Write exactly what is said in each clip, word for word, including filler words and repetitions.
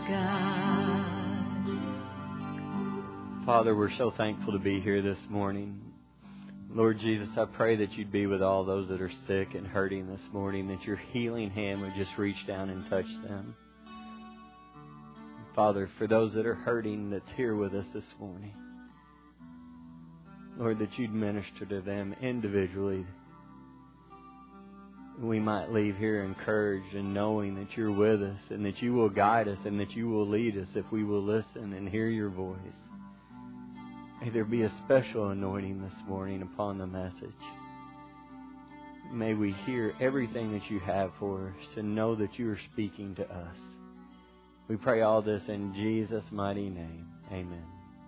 God. Father, we're so thankful to be here this morning. Lord Jesus, I pray that you'd be with all those that are sick and hurting this morning, that your healing hand would just reach down and touch them. Father, for those that are hurting that's here with us this morning, Lord, that you'd minister to them individually. We might leave here encouraged and knowing that you're with us and that you will guide us and that you will lead us if we will listen and hear your voice. May there be a special anointing this morning upon the message. May we hear everything that you have for us and know that you are speaking to us. We pray all this in Jesus' mighty name. Amen.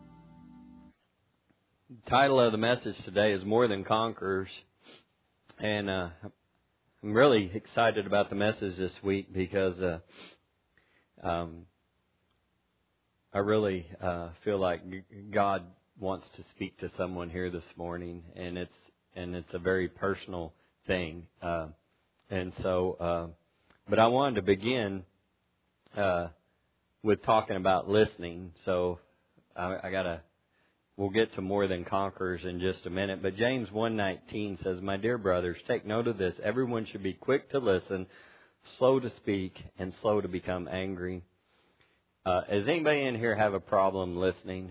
The title of the message today is More Than Conquerors. And uh, I'm really excited about the message this week because uh, um, I really uh, feel like God wants to speak to someone here this morning, and it's and it's a very personal thing. Uh, and so, uh, but I wanted to begin uh, with talking about listening. So I, I gotta. We'll get to More Than Conquerors in just a minute. But James one nineteen says, "My dear brothers, take note of this. Everyone should be quick to listen, slow to speak, and slow to become angry." Uh, does anybody in here have a problem listening?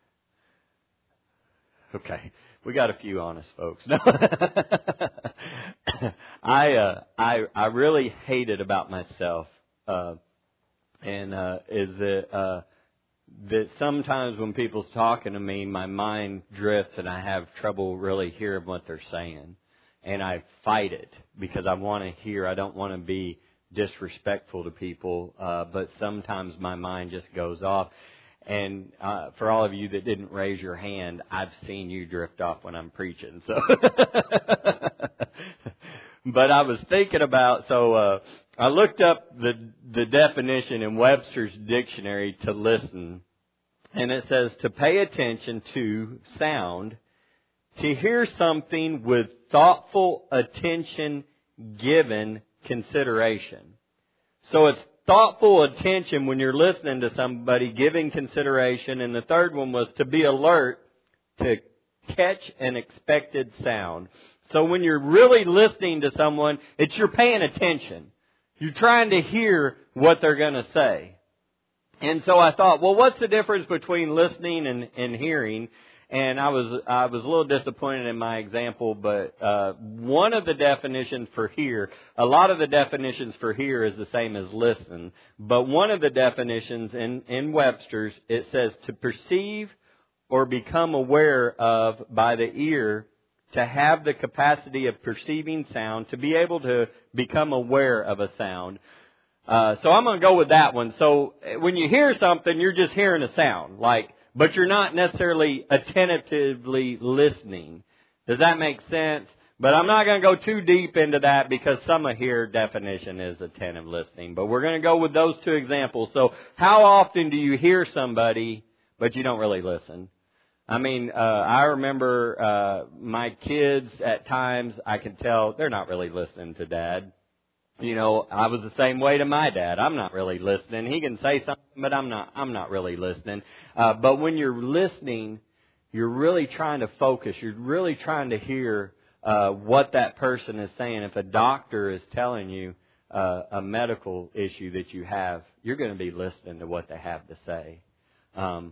Okay, we got a few honest folks. No, I uh, I I really hate it about myself, uh, and uh, is that uh, that sometimes when people's talking to me, my mind drifts and I have trouble really hearing what they're saying, and I fight it because I want to hear. I don't want to be disrespectful to people, uh, but sometimes my mind just goes off. And uh, for all of you that didn't raise your hand, I've seen you drift off when I'm preaching. So, but I was thinking about, so uh, I looked up the the definition in Webster's dictionary to listen, and it says to pay attention to sound, to hear something with thoughtful attention given consideration. So it's thoughtful attention when you're listening to somebody, giving consideration. And the third one was to be alert to catch an expected sound. So when you're really listening to someone, it's you're paying attention. You're trying to hear what they're going to say. And so I thought, well, what's the difference between listening and, and hearing? And I was I was a little disappointed in my example, but uh, one of the definitions for hear, a lot of the definitions for hear is the same as listen. But one of the definitions in, in Webster's, it says to perceive or become aware of by the ear, to have the capacity of perceiving sound, to be able to become aware of a sound. Uh, so I'm going to go with that one. So when you hear something, you're just hearing a sound, like, but you're not necessarily attentively listening. Does that make sense? But I'm not going to go too deep into that because some of here definition is attentive listening. But we're going to go with those two examples. So how often do you hear somebody, but you don't really listen? I mean, uh, I remember uh, my kids at times, I can tell they're not really listening to Dad. You know, I was the same way to my dad. I'm not really listening. He can say something, but I'm not. I'm not really listening. Uh, but when you're listening, you're really trying to focus. You're really trying to hear uh, what that person is saying. If a doctor is telling you uh, a medical issue that you have, you're going to be listening to what they have to say. Um,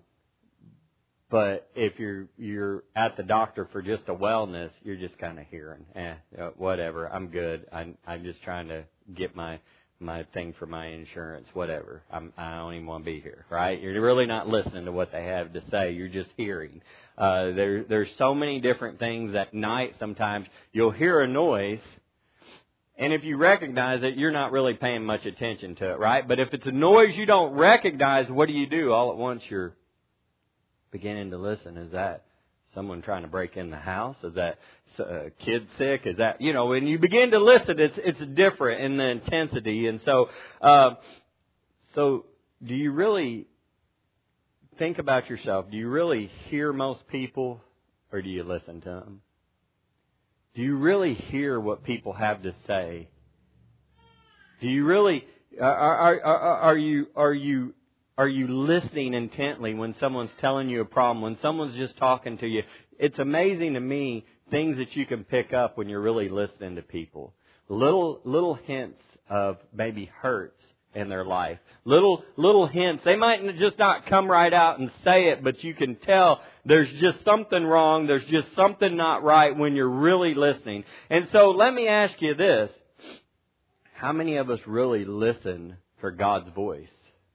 But if you're you're at the doctor for just a wellness, you're just kind of hearing, eh, whatever, I'm good. I'm I'm just trying to get my my thing for my insurance, whatever. I'm I don't even want to be here, right? You're really not listening to what they have to say. You're just hearing. Uh, there there's so many different things at night. Sometimes you'll hear a noise, and if you recognize it, you're not really paying much attention to it, right? But if it's a noise you don't recognize, what do you do? All at once you're beginning to listen. Is that someone trying to break in the house? Is that a kid sick? Is that, you know, when you begin to listen, it's it's different in the intensity. And so, uh, so do you really think about yourself? Do you really hear most people, or do you listen to them? Do you really hear what people have to say? Do you really are are are, are you are you Are you listening intently when someone's telling you a problem, when someone's just talking to you? It's amazing to me things that you can pick up when you're really listening to people. Little little hints of maybe hurts in their life. Little little hints. They might just not come right out and say it, but you can tell there's just something wrong. There's just something not right when you're really listening. And so let me ask you this. How many of us really listen for God's voice?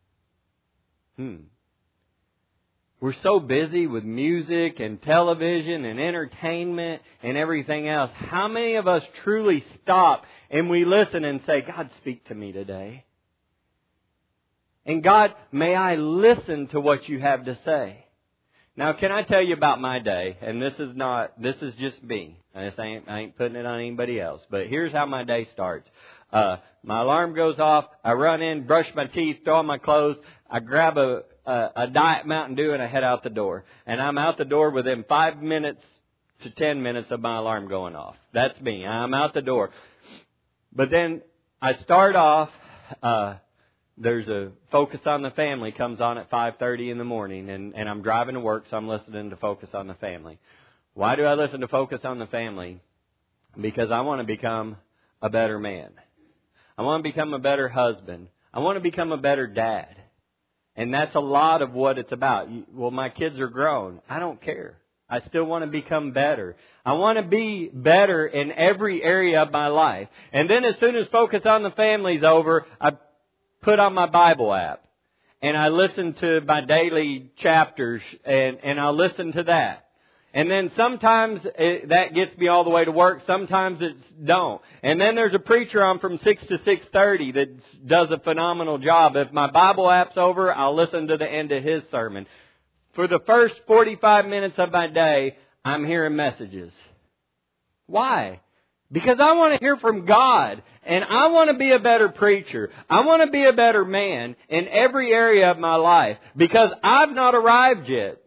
Hmm. We're so busy with music and television and entertainment and everything else. How many of us truly stop and we listen and say, God, speak to me today? And God, may I listen to what you have to say? Now, can I tell you about my day? And this is not, this is just me. This ain't, I ain't putting it on anybody else. But here's how my day starts. Uh, my alarm goes off. I run in, brush my teeth, throw on my clothes. I grab a, a, a Diet Mountain Dew and I head out the door. And I'm out the door within five minutes to ten minutes of my alarm going off. That's me. I'm out the door. But then I start off, uh, there's a Focus on the Family comes on at five thirty in the morning, and, and I'm driving to work, so I'm listening to Focus on the Family. Why do I listen to Focus on the Family? Because I want to become a better man. I want to become a better husband. I want to become a better dad. And that's a lot of what it's about. Well, my kids are grown. I don't care. I still want to become better. I want to be better in every area of my life. And then as soon as Focus on the Family's over, I put on my Bible app. And I listen to my daily chapters, and, and I'll listen to that. And then sometimes it, that gets me all the way to work. Sometimes it don't. And then there's a preacher on from six to six thirty that does a phenomenal job. If my Bible app's over, I'll listen to the end of his sermon. For the first forty-five minutes of my day, I'm hearing messages. Why? Because I want to hear from God. And I want to be a better preacher. I want to be a better man in every area of my life. Because I've not arrived yet.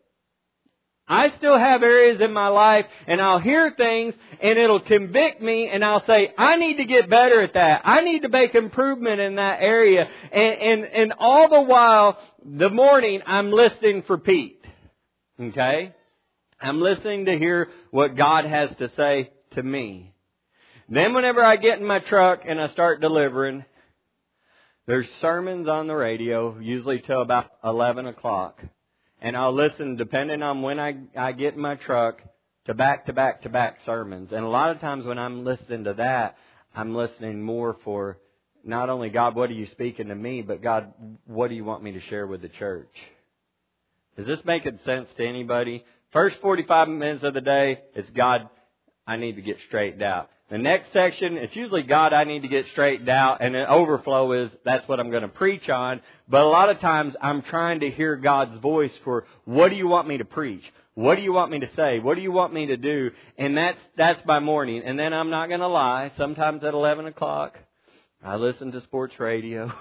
I still have areas in my life, and I'll hear things, and it'll convict me, and I'll say, I need to get better at that. I need to make improvement in that area. And, and, and all the while, the morning, I'm listening for Pete. Okay? I'm listening to hear what God has to say to me. Then whenever I get in my truck and I start delivering, there's sermons on the radio, usually till about eleven o'clock. And I'll listen, depending on when I, I get in my truck, to back-to-back-to-back sermons. And a lot of times when I'm listening to that, I'm listening more for not only, God, what are you speaking to me, but God, what do you want me to share with the church? Is this making sense to anybody? First forty-five minutes of the day, it's God, I need to get straightened out. The next section, it's usually God, I need to get straightened out. And the overflow is, that's what I'm going to preach on. But a lot of times I'm trying to hear God's voice for, what do you want me to preach? What do you want me to say? What do you want me to do? And that's, that's by morning. And then I'm not going to lie. Sometimes at eleven o'clock, I listen to sports radio.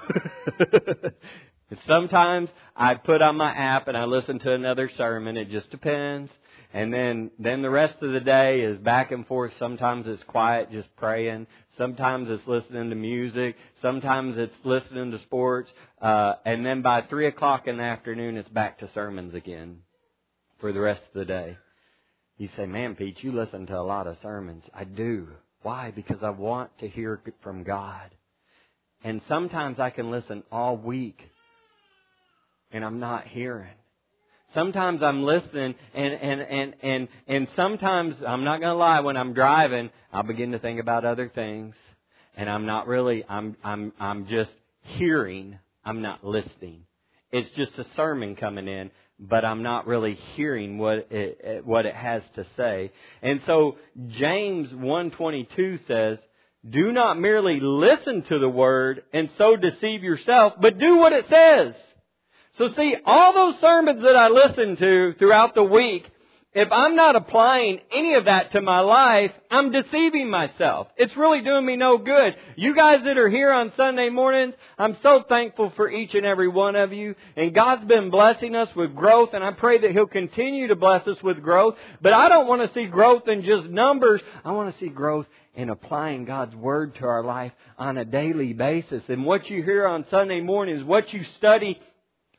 Sometimes I put on my app and I listen to another sermon. It just depends. And then, then the rest of the day is back and forth. Sometimes it's quiet, just praying. Sometimes it's listening to music. Sometimes it's listening to sports. Uh, and then by three o'clock in the afternoon, it's back to sermons again for the rest of the day. You say, man, Pete, you listen to a lot of sermons. I do. Why? Because I want to hear from God. And sometimes I can listen all week and I'm not hearing. Sometimes I'm listening, and, and, and, and, and sometimes, I'm not going to lie, when I'm driving, I'll begin to think about other things. And I'm not really, I'm, I'm, I'm just hearing, I'm not listening. It's just a sermon coming in, but I'm not really hearing what it, what it has to say. And so, James one twenty-two says, do not merely listen to the word and so deceive yourself, but do what it says. So see, all those sermons that I listen to throughout the week, if I'm not applying any of that to my life, I'm deceiving myself. It's really doing me no good. You guys that are here on Sunday mornings, I'm so thankful for each and every one of you. And God's been blessing us with growth, and I pray that He'll continue to bless us with growth. But I don't want to see growth in just numbers. I want to see growth in applying God's Word to our life on a daily basis. And what you hear on Sunday mornings, what you study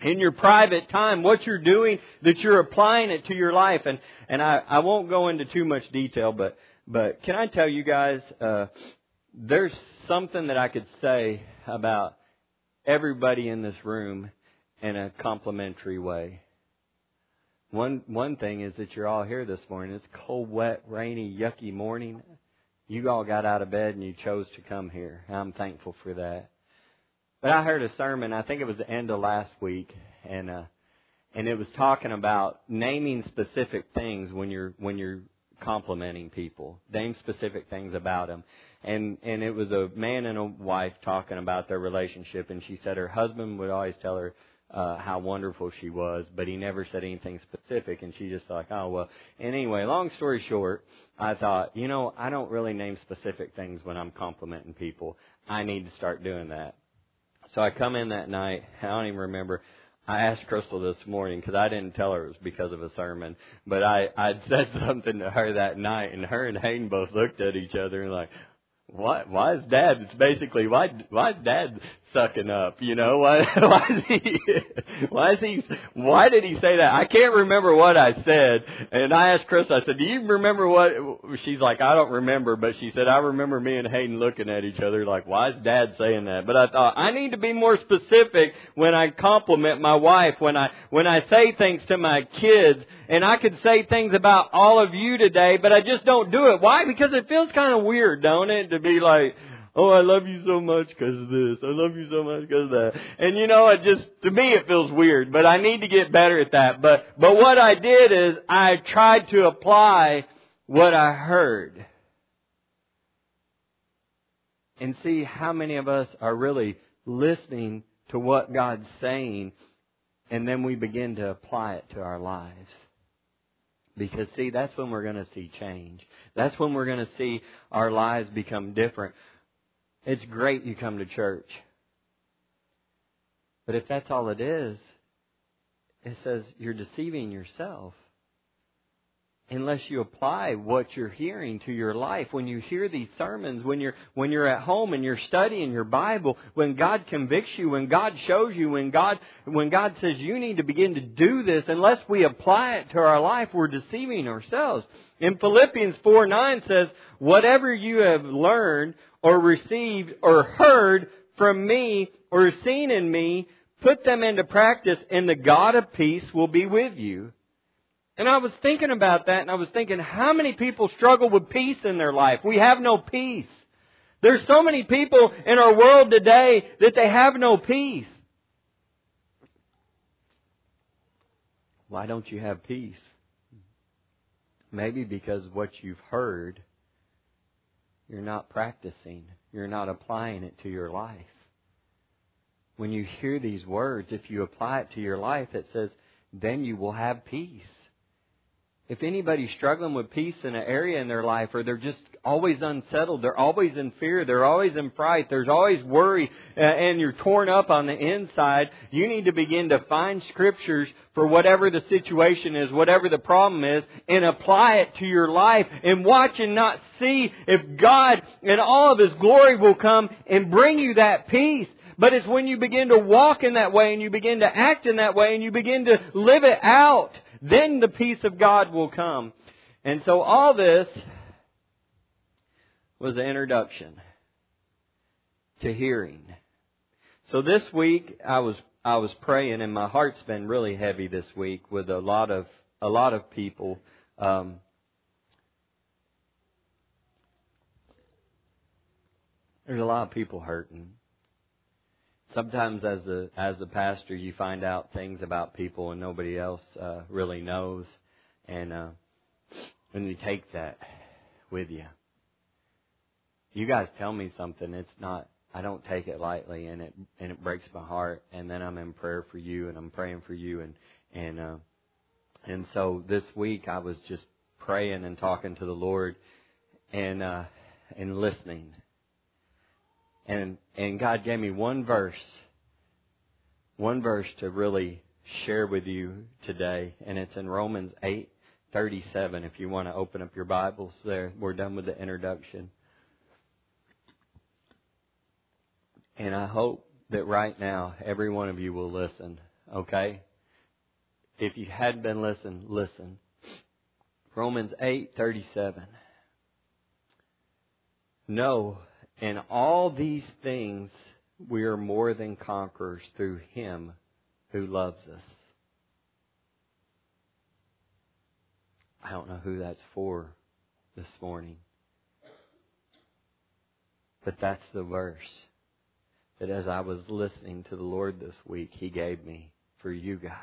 in your private time, what you're doing, that you're applying it to your life. And, and I, I won't go into too much detail, but, but can I tell you guys, uh, there's something that I could say about everybody in this room in a complimentary way. One, one thing is that you're all here this morning. It's a cold, wet, rainy, yucky morning. You all got out of bed and you chose to come here. I'm thankful for that. But I heard a sermon, I think it was the end of last week, and uh, and it was talking about naming specific things when you're when you're complimenting people. Name specific things about them. And and it was a man and a wife talking about their relationship, and she said her husband would always tell her uh, how wonderful she was, but he never said anything specific, and she just thought, oh, well. And anyway, long story short, I thought, you know, I don't really name specific things when I'm complimenting people. I need to start doing that. So I come in that night, I don't even remember, I asked Crystal this morning, because I didn't tell her it was because of a sermon, but I, I'd said something to her that night, and her and Hayden both looked at each other and like, why, why is Dad, it's basically, why, why is Dad sucking up, you know, why, why is he, why is he, why did he say that? I can't remember what I said, and I asked Chris, I said, do you remember what, she's like, I don't remember, but she said, I remember me and Hayden looking at each other like, why is Dad saying that? But I thought, I need to be more specific when I compliment my wife, when I, when I say things to my kids, and I could say things about all of you today, but I just don't do it. Why? Because it feels kind of weird, don't it, to be like, oh, I love you so much because of this. I love you so much because of that. And you know, it just, to me it feels weird, but I need to get better at that. But, but what I did is I tried to apply what I heard. And see how many of us are really listening to what God's saying, and then we begin to apply it to our lives. Because see, that's when we're going to see change. That's when we're going to see our lives become different. It's great you come to church. But if that's all it is, it says you're deceiving yourself. Unless you apply what you're hearing to your life. When you hear these sermons, when you're when you're at home and you're studying your Bible, when God convicts you, when God shows you, when God when God says you need to begin to do this, unless we apply it to our life, we're deceiving ourselves. In Philippians four nine says, whatever you have learned or received or heard from me or seen in me, put them into practice, and the God of peace will be with you. And I was thinking about that, and I was thinking, how many people struggle with peace in their life? We have no peace. There's so many people in our world today that they have no peace. Why don't you have peace? Maybe because what you've heard, you're not practicing. You're not applying it to your life. When you hear these words, if you apply it to your life, it says, then you will have peace. If anybody's struggling with peace in an area in their life, or they're just always unsettled, they're always in fear, they're always in fright, there's always worry, and you're torn up on the inside, you need to begin to find scriptures for whatever the situation is, whatever the problem is, and apply it to your life, and watch and not see if God in all of His glory will come and bring you that peace. But it's when you begin to walk in that way, and you begin to act in that way, and you begin to live it out, then the peace of God will come. And so all this was an introduction to hearing. So this week I was I was praying, and my heart's been really heavy this week with a lot of a lot of people. Um, there's a lot of people hurting. Sometimes as a as a pastor, you find out things about people and nobody else uh, really knows, and uh, and you take that with you. You guys tell me something, it's not. I don't take it lightly, and it and it breaks my heart. And then I'm in prayer for you, and I'm praying for you, and and uh, and so this week I was just praying and talking to the Lord, and uh, and listening. And and God gave me one verse, one verse to really share with you today, and it's in Romans eight thirty-seven. If you want to open up your Bibles there, we're done with the introduction. And I hope that right now every one of you will listen. okay? If you hadn't been listening, listen. Romans eight thirty-seven. No, in all these things we are more than conquerors through Him who loves us. I don't know who that's for this morning. But that's the verse that as I was listening to the Lord this week, He gave me for you guys.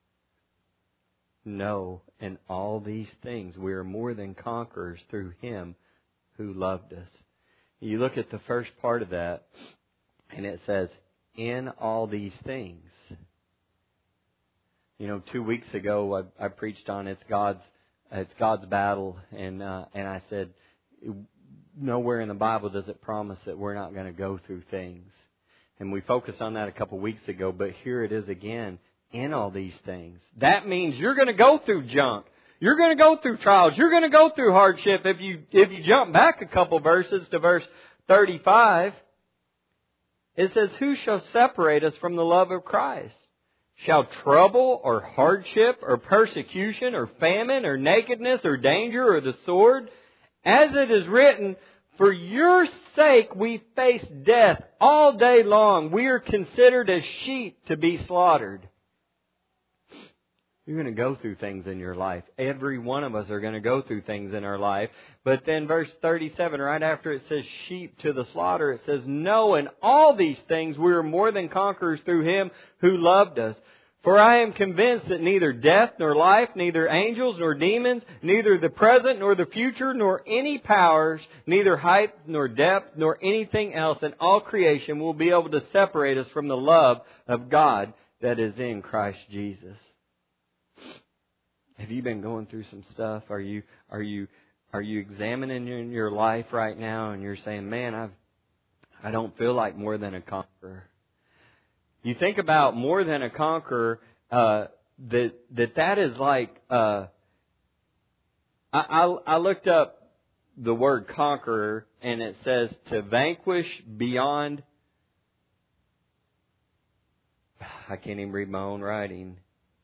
No, in all these things we are more than conquerors through Him who loved us. You look at the first part of that, and it says, in all these things. You know, two weeks ago I, I preached on it's God's it's God's battle, and uh, and I said, nowhere in the Bible does it promise that we're not going to go through things. And we focused on that a couple weeks ago, but here it is again, in all these things. That means you're going to go through junk. You're going to go through trials. You're going to go through hardship. If you if you jump back a couple verses to verse thirty-five, it says, who shall separate us from the love of Christ? Shall trouble or hardship or persecution or famine or nakedness or danger or the sword? As it is written, for your sake we face death all day long. We are considered as sheep to be slaughtered. You're going to go through things in your life. Every one of us are going to go through things in our life. But then verse thirty-seven, right after it says sheep to the slaughter, it says, no, in all these things we are more than conquerors through Him who loved us. For I am convinced that neither death nor life, neither angels nor demons, neither the present nor the future, nor any powers, neither height nor depth, nor anything else in all creation will be able to separate us from the love of God that is in Christ Jesus. Have you been going through some stuff? Are you are you are you examining your, your life right now and you're saying, man, I've I don't feel like more than a conqueror. You think about more than a conqueror, uh, that that that is like uh, I, I I looked up the word conqueror and it says to vanquish beyond. I can't even read my own writing.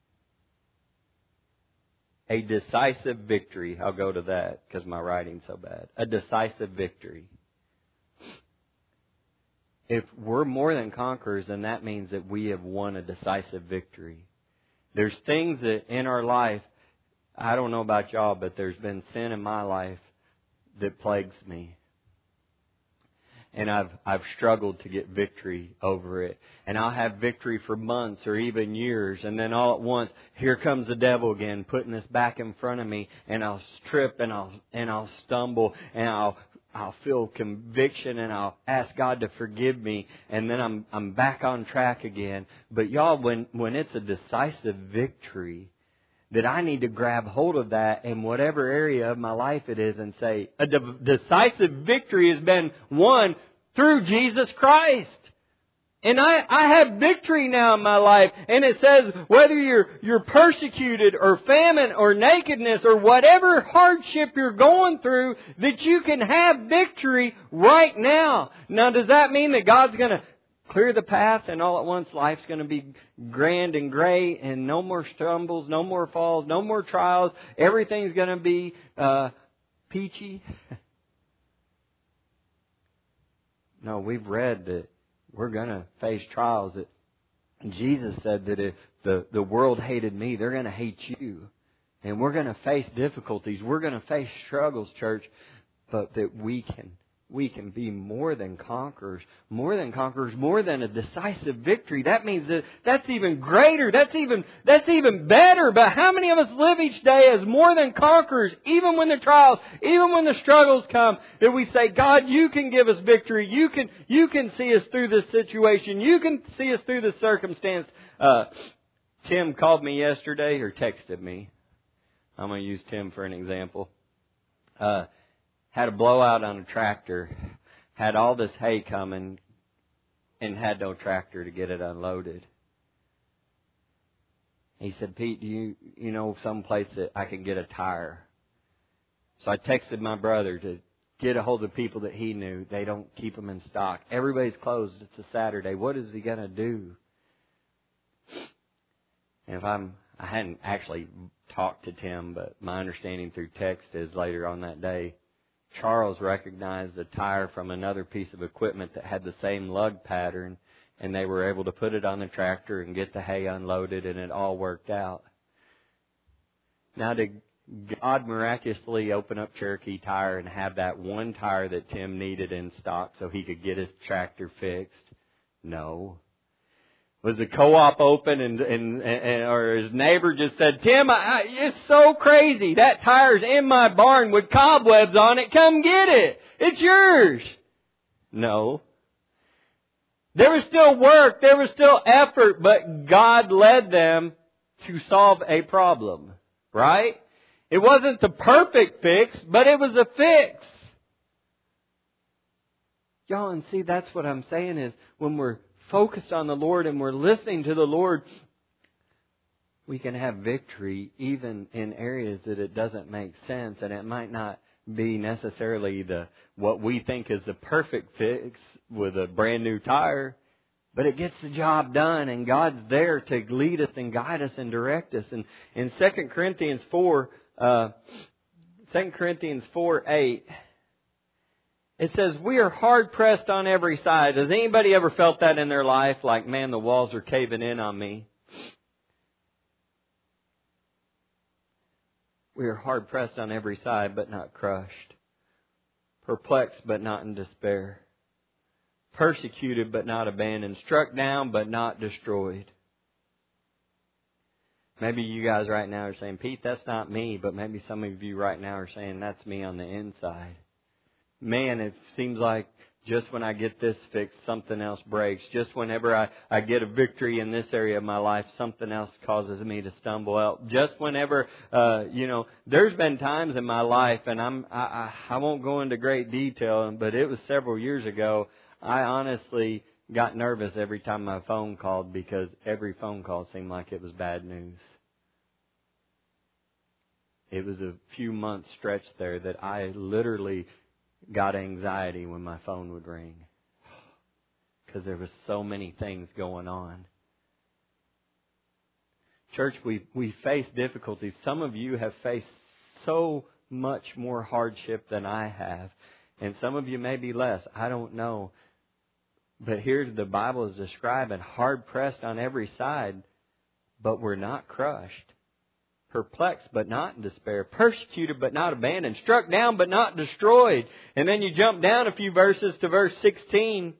A decisive victory. I'll go to that because my writing's so bad. A decisive victory. If we're more than conquerors, then that means that we have won a decisive victory. There's things that in our life, I don't know about y'all, but there's been sin in my life that plagues me. And I've I've struggled to get victory over it. And I'll have victory for months or even years. And then all at once, here comes the devil again, putting this back in front of me. And I'll trip and I'll and I'll stumble and I'll I'll feel conviction and I'll ask God to forgive me. And then I'm I'm back on track again. But y'all, when when it's a decisive victory, that I need to grab hold of that in whatever area of my life it is and say, a de- decisive victory has been won through Jesus Christ. And I, I have victory now in my life. And it says whether you're, you're persecuted or famine or nakedness or whatever hardship you're going through, that you can have victory right now. Now, does that mean that God's going to clear the path and all at once life's going to be grand and great and no more stumbles, no more falls, no more trials. Everything's going to be uh, peachy? No, we've read that we're going to face trials. That Jesus said that if the, the world hated me, they're going to hate you. And we're going to face difficulties. We're going to face struggles, church. But that we can We can be more than conquerors, more than conquerors, more than a decisive victory. That means that that's even greater. That's even that's even better. But how many of us live each day as more than conquerors, even when the trials, even when the struggles come, that we say, God, you can give us victory. You can you can see us through this situation. You can see us through this circumstance. Uh, Tim called me yesterday or texted me. I'm going to use Tim for an example. Uh, Had a blowout on a tractor, had all this hay coming, and had no tractor to get it unloaded. He said, Pete, do you, you know some place that I can get a tire? So I texted my brother to get a hold of people that he knew. They don't keep them in stock. Everybody's closed. It's a Saturday. What is he going to do? And if I'm, I hadn't actually talked to Tim, but my understanding through text is later on that day, Charles recognized a tire from another piece of equipment that had the same lug pattern, and they were able to put it on the tractor and get the hay unloaded, and it all worked out. Now, did God miraculously open up Cherokee Tire and have that one tire that Tim needed in stock so he could get his tractor fixed? No. Was the co-op open and, and, and or his neighbor just said, Tim, I, I, it's so crazy. That tire's in my barn with cobwebs on it. Come get it. It's yours. No. There was still work. There was still effort, but God led them to solve a problem. Right? It wasn't the perfect fix, but it was a fix. Y'all, and see, that's what I'm saying is when we're focused on the Lord and we're listening to the Lord, we can have victory even in areas that it doesn't make sense, and it might not be necessarily the what we think is the perfect fix with a brand new tire, but it gets the job done, and God's there to lead us and guide us and direct us. And in Second Corinthians four, uh, Second Corinthians four eight. It says, we are hard-pressed on every side. Has anybody ever felt that in their life? Like, man, the walls are caving in on me. We are hard-pressed on every side, but not crushed. Perplexed, but not in despair. Persecuted, but not abandoned. Struck down, but not destroyed. Maybe you guys right now are saying, Pete, that's not me. But maybe some of you right now are saying, that's me on the inside. Man, it seems like just when I get this fixed, something else breaks. Just whenever I, I get a victory in this area of my life, something else causes me to stumble out. Just whenever, uh, you know, there's been times in my life, and I'm, I, I, I won't go into great detail, but it was several years ago, I honestly got nervous every time my phone called because every phone call seemed like it was bad news. It was a few months stretch there that I literally got anxiety when my phone would ring because there was so many things going on. Church, we we face difficulties. Some of you have faced so much more hardship than I have, and some of you may be less. I don't know. But here the Bible is describing hard pressed on every side, but we're not crushed. Perplexed, but not in despair. Persecuted, but not abandoned. Struck down, but not destroyed. And then you jump down a few verses to verse sixteen.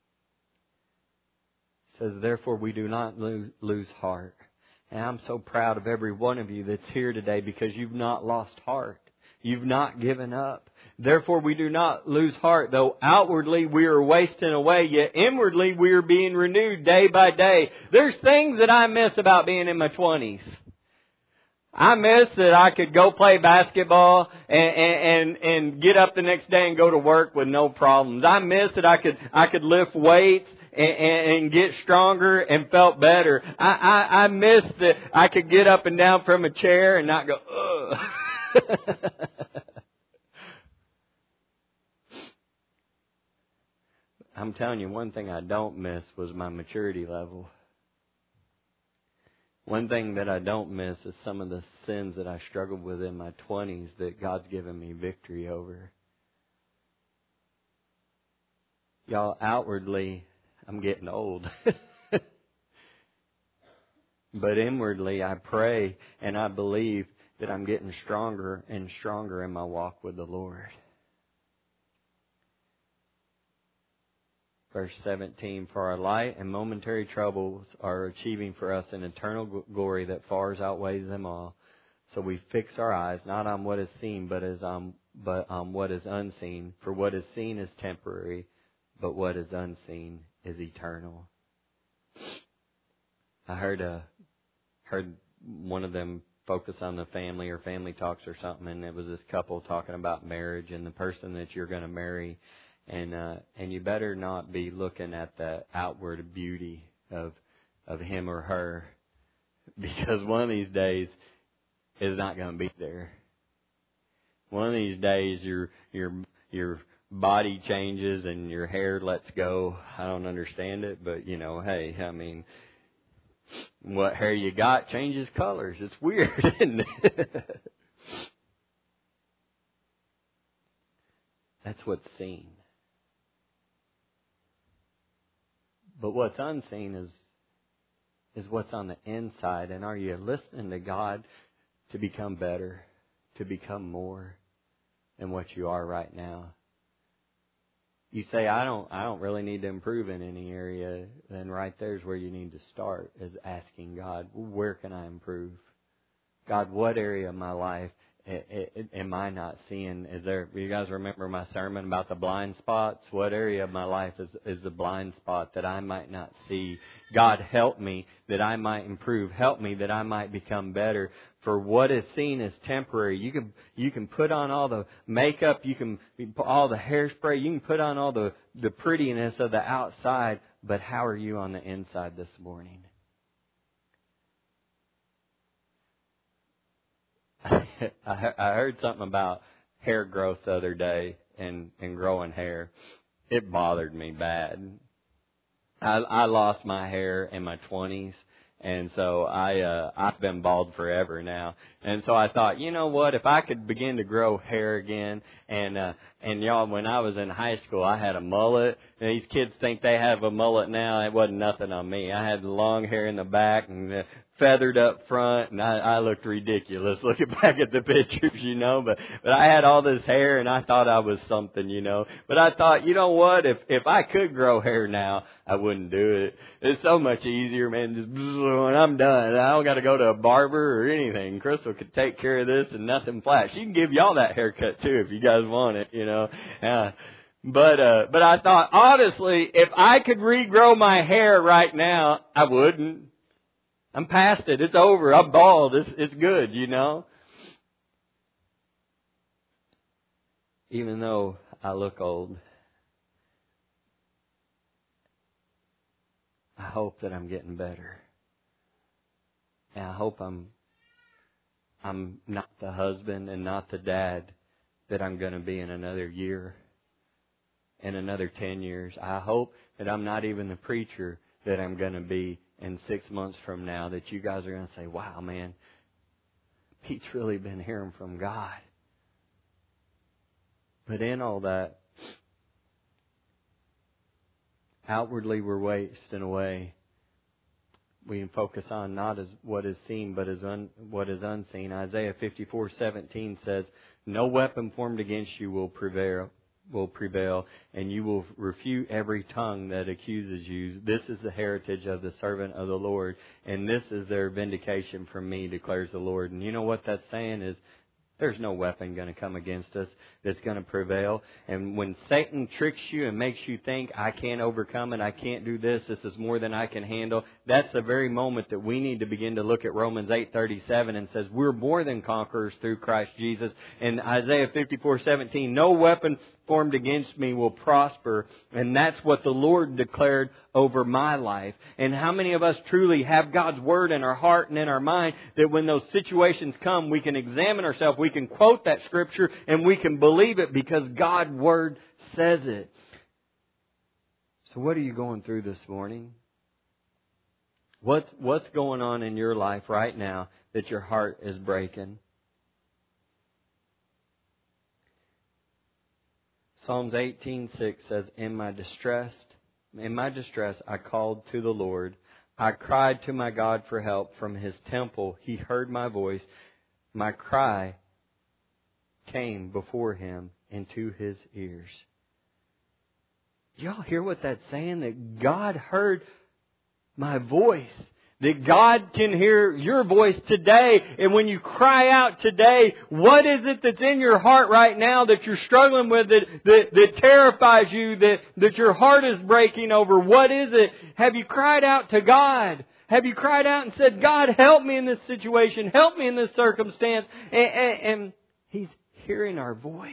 It says, therefore we do not lose, lose heart. And I'm so proud of every one of you that's here today because you've not lost heart. You've not given up. Therefore we do not lose heart, though outwardly we are wasting away, yet inwardly we are being renewed day by day. There's things that I miss about being in my twenties. I miss that I could go play basketball and, and, and get up the next day and go to work with no problems. I miss that I could, I could lift weights and, and, and get stronger and felt better. I, I, I miss that I could get up and down from a chair and not go, ugh. I'm telling you, one thing I don't miss was my maturity level. One thing that I don't miss is some of the sins that I struggled with in my twenties that God's given me victory over. Y'all, outwardly, I'm getting old. But inwardly, I pray and I believe that I'm getting stronger and stronger in my walk with the Lord. Verse seventeen, for our light and momentary troubles are achieving for us an eternal glory that far outweighs them all. So we fix our eyes not on what is seen, but as on but on what is unseen. For what is seen is temporary, but what is unseen is eternal. I heard a heard one of them focus on the family or family talks or something, and it was this couple talking about marriage and the person that you're going to marry. And uh, and you better not be looking at the outward beauty of of him or her, because one of these days is not going to be there. One of these days your your your body changes and your hair lets go. I don't understand it, but you know, hey, I mean, what hair you got changes colors. It's weird, isn't it? That's what's seen. But what's unseen is is what's on the inside. And are you listening to God to become better, to become more than what you are right now? You say, I don't I don't really need to improve in any area. Then right there's where you need to start, is asking God, where can I improve? God, what area of my life am I not seeing? Is there? You guys remember my sermon about the blind spots? What area of my life is is the blind spot that I might not see? God, help me that I might improve. Help me that I might become better. For what is seen is temporary. You can you can put on all the makeup, you can all the hairspray, you can put on all the the prettiness of the outside, but how are you on the inside this morning? I heard something about hair growth the other day and, and growing hair. It bothered me bad. I, I lost my hair in my twenties, and so I uh, I've been bald forever now. And so I thought, you know what? If I could begin to grow hair again, and uh, and y'all, when I was in high school, I had a mullet. And these kids think they have a mullet now. It wasn't nothing on me. I had long hair in the back and uh, feathered up front, and I, I looked ridiculous looking back at the pictures, you know. But but I had all this hair, and I thought I was something, you know. But I thought, you know what? If if I could grow hair now, I wouldn't do it. It's so much easier, man. Just when I'm done, I don't got to go to a barber or anything. Crystal could take care of this and nothing flat. She can give y'all that haircut too if you guys want it, you know. Uh, but uh, but I thought, honestly, if I could regrow my hair right now, I wouldn't. I'm past it. It's over. I'm bald. It's it's good, you know. Even though I look old, I hope that I'm getting better. And I hope I'm I'm not the husband and not the dad that I'm going to be in another year, in another ten years. I hope that I'm not even the preacher that I'm going to be in six months from now, that you guys are going to say, wow, man, Pete's really been hearing from God. But in all that, outwardly we're wasting away. We can focus on not as what is seen, but as un, what is unseen. Isaiah fifty-four seventeen says, no weapon formed against you will prevail. will prevail, and you will refute every tongue that accuses you. This is the heritage of the servant of the Lord, and this is their vindication from me, declares the Lord. And you know what that's saying is, there's no weapon going to come against us that's going to prevail. And when Satan tricks you and makes you think, I can't overcome it, I can't do this, this is more than I can handle, that's the very moment that we need to begin to look at Romans eight thirty-seven and says, we're more than conquerors through Christ Jesus. And Isaiah fifty-four seventeen, no weapon formed against me will prosper. And that's what the Lord declared over my life. And how many of us truly have God's Word in our heart and in our mind, that when those situations come, we can examine ourselves, we can quote that Scripture, and we can believe it because God's Word says it. So what are you going through this morning? What's, what's going on in your life right now that your heart is breaking? Psalms eighteen six says, In my distress, in my distress I called to the Lord. I cried to my God for help. From His temple He heard my voice. My cry came before Him into His ears. Do y'all hear what that's saying? That God heard my voice. That God can hear your voice today. And when you cry out today, what is it that's in your heart right now that you're struggling with, that, that, that terrifies you, that, that your heart is breaking over? What is it? Have you cried out to God? Have you cried out and said, God, help me in this situation. Help me in this circumstance. And, and, and He's hearing our voice.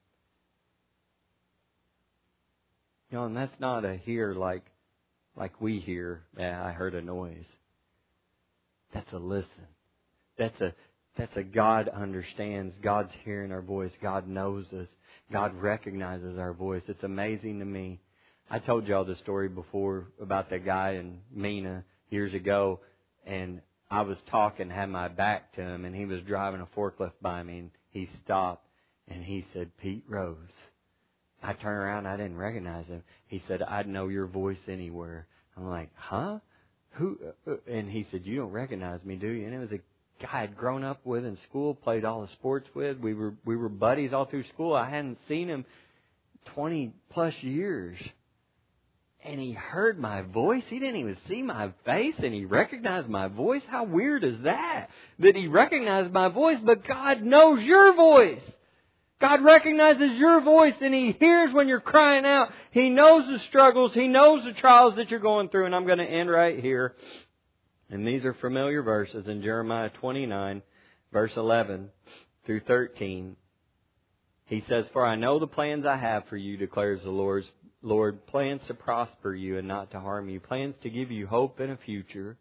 You know, and that's not a hear like, like we hear, yeah, I heard a noise. That's a listen. That's a that's a God understands. God's hearing our voice. God knows us. God recognizes our voice. It's amazing to me. I told y'all the story before about that guy in Mena years ago, and I was talking, had my back to him, and he was driving a forklift by me, and he stopped, and he said, "Pete Rose." I turned around, I didn't recognize him. He said, "I'd know your voice anywhere." I'm like, "Huh? Who?" And he said, "You don't recognize me, do you?" And it was a guy I'd grown up with in school, played all the sports with. We were we were buddies all through school. I hadn't seen him twenty plus years. And he heard my voice. He didn't even see my face, and he recognized my voice. How weird is that? That he recognized my voice, but God knows your voice. God recognizes your voice, and He hears when you're crying out. He knows the struggles. He knows the trials that you're going through. And I'm going to end right here. And these are familiar verses in Jeremiah twenty-nine, verse eleven through thirteen. He says, "For I know the plans I have for you, declares the Lord, Lord, plans to prosper you and not to harm you, plans to give you hope and a future."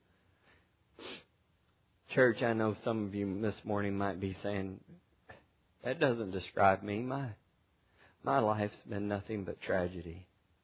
Church, I know some of you this morning might be saying, "That doesn't describe me. My, my life's been nothing but tragedy."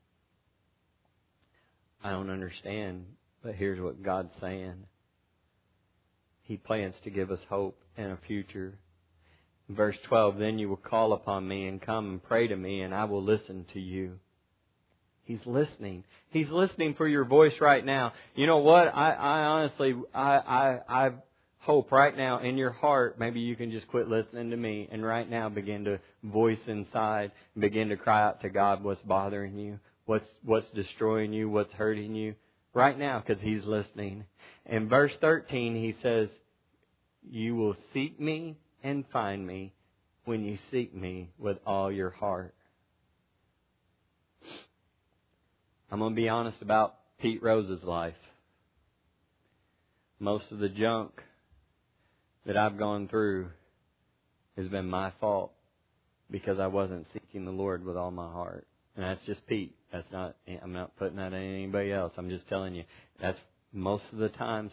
I don't understand, but here's what God's saying. He plans to give us hope and a future. Verse twelve, "Then you will call upon me and come and pray to me, and I will listen to you." He's listening. He's listening for your voice right now. You know what? I, I honestly, I, I, I hope right now in your heart, maybe you can just quit listening to me and right now begin to voice inside, begin to cry out to God what's bothering you, what's what's destroying you, what's hurting you right now, because He's listening. In verse thirteen, He says, "You will seek me and find me when you seek me with all your heart." I'm going to be honest about Pete Rose's life. Most of the junk that I've gone through has been my fault because I wasn't seeking the Lord with all my heart. And that's just Pete. That's not, I'm not putting that on anybody else. I'm just telling you, that's most of the times,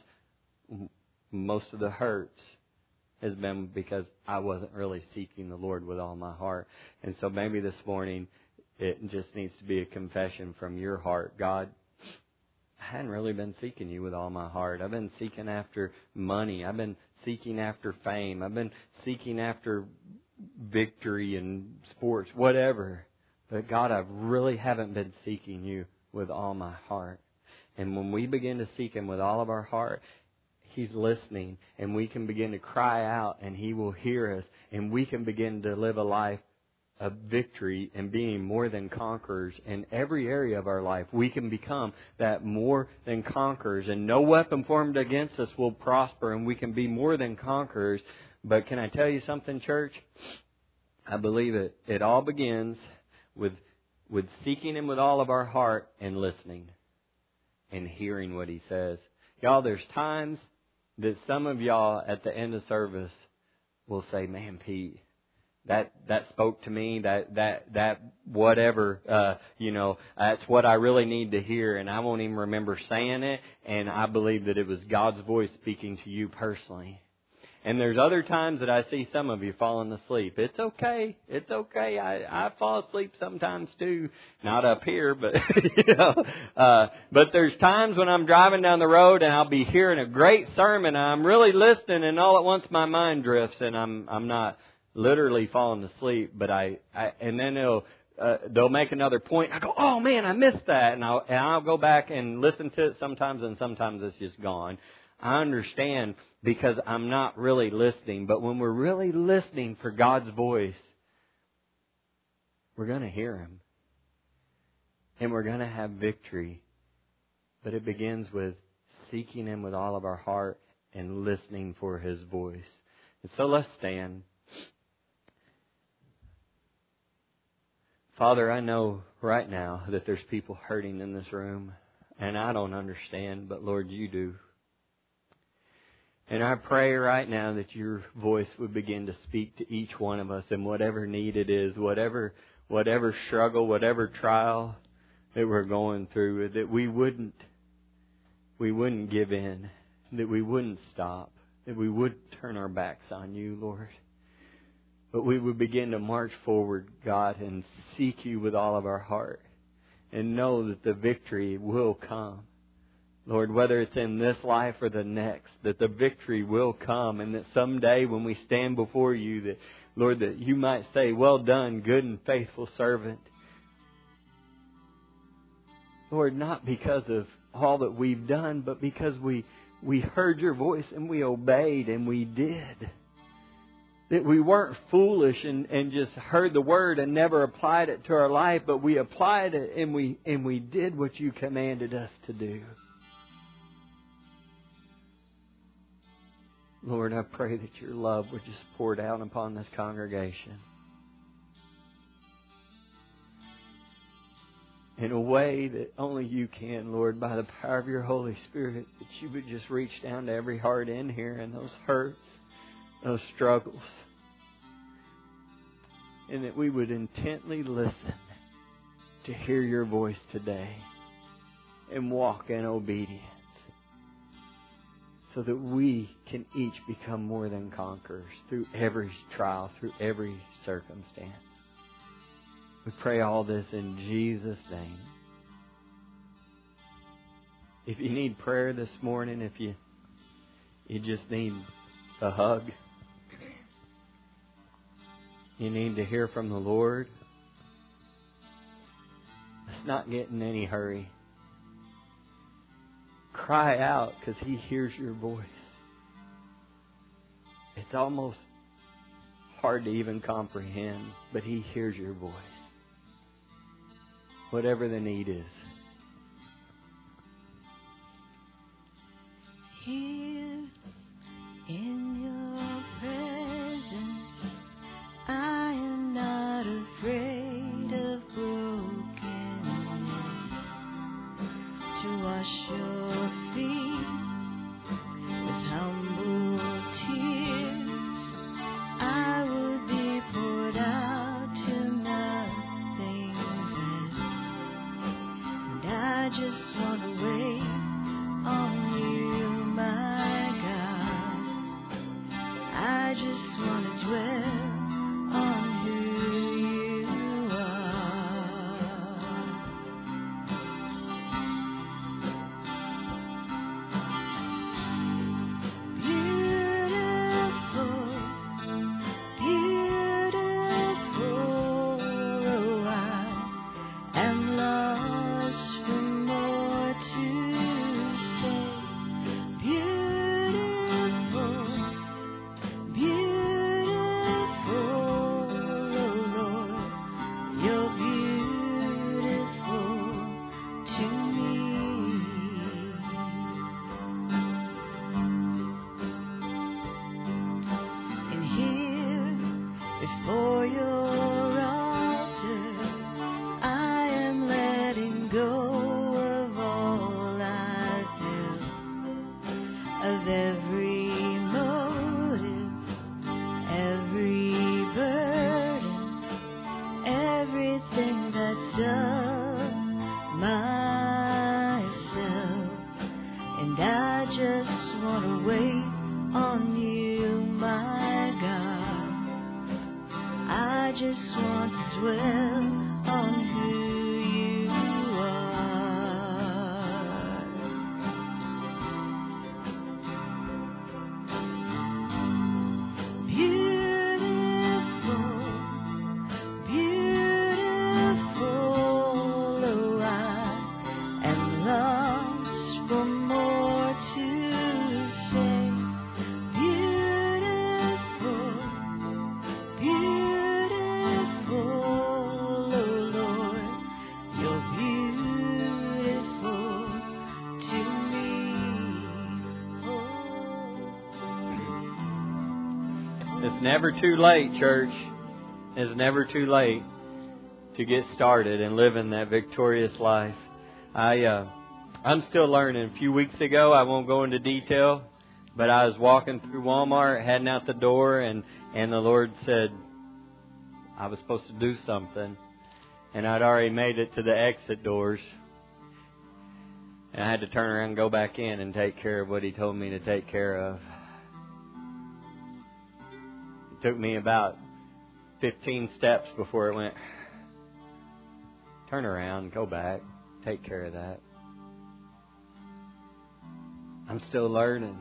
most of the hurts has been because I wasn't really seeking the Lord with all my heart. And so maybe this morning it just needs to be a confession from your heart. God, I hadn't really been seeking you with all my heart. I've been seeking after money. I've been seeking after fame. I've been seeking after victory in sports, whatever. But God, I really haven't been seeking you with all my heart. And when we begin to seek Him with all of our heart, He's listening, and we can begin to cry out, and He will hear us, and we can begin to live a life of victory and being more than conquerors in every area of our life. We can become that more than conquerors, and no weapon formed against us will prosper, and we can be more than conquerors. But can I tell you something, church? I believe it. It all begins with with seeking Him with all of our heart and listening and hearing what He says. Y'all, there's times that some of y'all at the end of service will say, "Man, Pete, that that spoke to me, that that that whatever, uh, you know, that's what I really need to hear," and I won't even remember saying it, and I believe that it was God's voice speaking to you personally. And there's other times that I see some of you falling asleep. It's okay. It's okay. I, I fall asleep sometimes too. Not up here, but, you know. Uh, but there's times when I'm driving down the road and I'll be hearing a great sermon. And I'm really listening, and all at once my mind drifts, and I'm I'm not literally falling asleep. But I, I and then it'll, uh, they'll make another point. I go, "Oh man, I missed that," and I'll and I'll go back and listen to it sometimes, and sometimes it's just gone. I understand because I'm not really listening. But when we're really listening for God's voice, we're going to hear Him. And we're going to have victory. But it begins with seeking Him with all of our heart and listening for His voice. And so let's stand. Father, I know right now that there's people hurting in this room. And I don't understand, but Lord, You do. And I pray right now that Your voice would begin to speak to each one of us in whatever need it is, whatever whatever struggle, whatever trial that we're going through, that we wouldn't we wouldn't give in, that we wouldn't stop, that we wouldn't turn our backs on You, Lord. But we would begin to march forward, God, and seek You with all of our heart and know that the victory will come. Lord, whether it's in this life or the next, that the victory will come, and that someday when we stand before you, that, Lord, that you might say, well done, good and faithful servant. Lord, not because of all that we've done, but because we, we heard your voice and we obeyed and we did. That we weren't foolish and, and just heard the word and never applied it to our life, but we applied it and we and we did what you commanded us to do. Lord, I pray that your love would just pour down upon this congregation in a way that only you can, Lord, by the power of your Holy Spirit, that you would just reach down to every heart in here and those hurts, those struggles, and that we would intently listen to hear your voice today and walk in obedience so that we can each become more than conquerors through every trial, through every circumstance. We pray all this in Jesus' name. If you need prayer this morning, if you you just need a hug, you need to hear from the Lord, let's not get in any hurry. Cry out because He hears your voice. It's almost hard to even comprehend, but He hears your voice. Whatever the need is. Here in your presence, I am not afraid of brokenness. To wash your feet with humble tears, I would be poured out till nothing's left. And I just want to wait on you, my God. I just want to dwell on who you are. Beautiful, beautiful, oh, I am lost for more to say. Beautiful, beautiful, oh Lord, you're beautiful to me. And here before your altar, I am letting go of all I've held, of every motive, every burden, everything that's of myself. And I just want to wait on you, my God. I just want to dwell on who you are. Beautiful, beautiful, oh, I am lost for more to say. Beautiful, beautiful, oh Lord, you're beautiful to me. Oh. It's never too late, church. It's never too late to get started and living that victorious life. I, uh, I'm still learning. A few weeks ago, I won't go into detail, but I was walking through Walmart, heading out the door, and, and the Lord said I was supposed to do something. And I'd already made it to the exit doors. And I had to turn around and go back in and take care of what He told me to take care of. It took me about fifteen steps before it went, turn around, go back, take care of that. I'm still learning.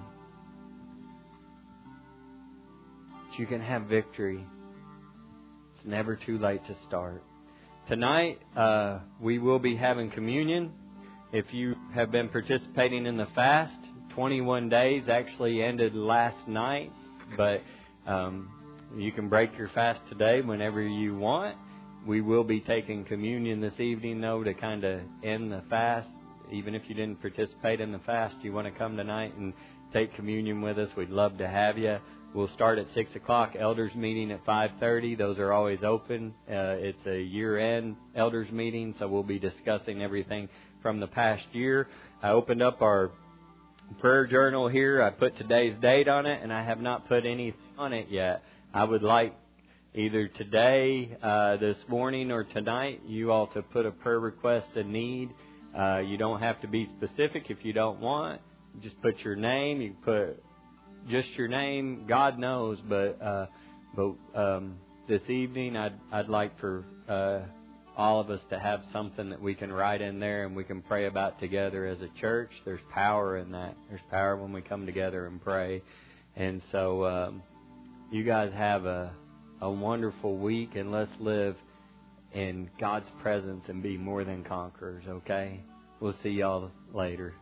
But you can have victory. It's never too late to start. Tonight, uh, we will be having communion. If you have been participating in the fast, twenty-one days actually ended last night, but um, you can break your fast today whenever you want. We will be taking communion this evening, though, to kind of end the fast. Even if you didn't participate in the fast, you want to come tonight and take communion with us, we'd love to have you. We'll start at six o'clock, elders meeting at five thirty. Those are always open. Uh, it's a year-end elders meeting, so we'll be discussing everything from the past year. I opened up our prayer journal here. I put today's date on it, and I have not put anything on it yet. I would like either today, uh, this morning, or tonight, you all to put a prayer request, a need. Uh, you don't have to be specific if you don't want. Just put your name. You put just your name. God knows, but uh, but um, this evening, I'd I'd like for uh, all of us to have something that we can write in there and we can pray about together as a church. There's power in that. There's power when we come together and pray. And so, um, you guys have a a wonderful week, and let's live in God's presence and be more than conquerors. Okay? We'll see y'all later.